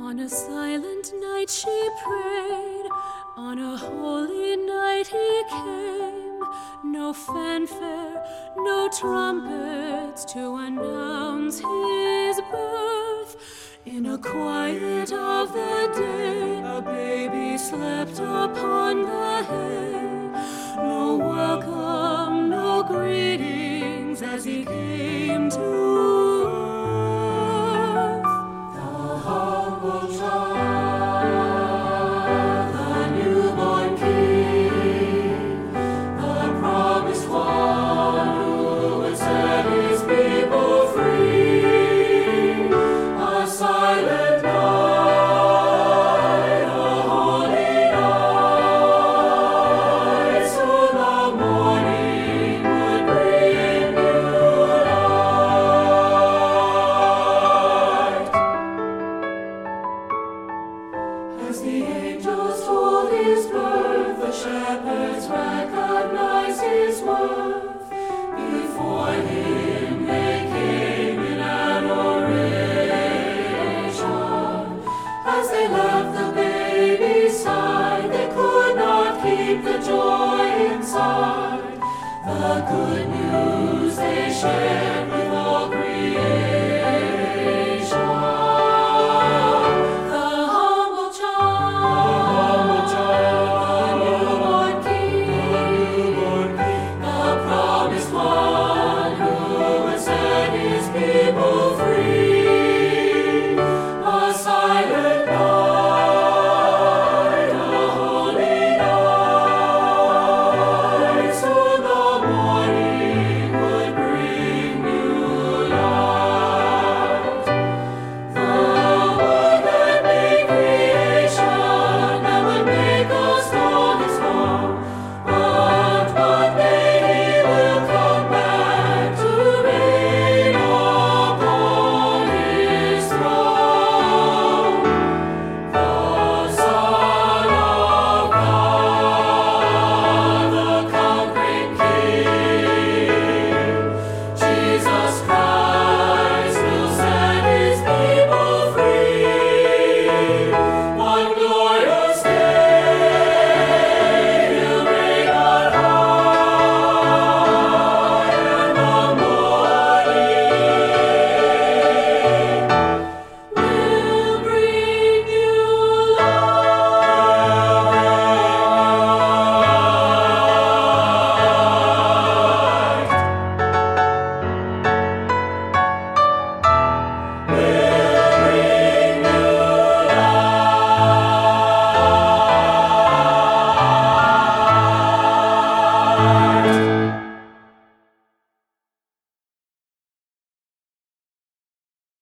On a silent night she prayed, on a holy night he came. No fanfare, no trumpets to announce his birth. In a quiet of the day, a baby slept upon the hay. No welcome, no greetings as he came to earth. The humble child, the newborn King, the promised one who would set his people free. A silent night, a holy night, soon the morning would bring new light. As the angels told his birth, the shepherds recognized his worth. Before him they came in adoration. As they left the baby's side, they could not keep the joy inside. The good news they shared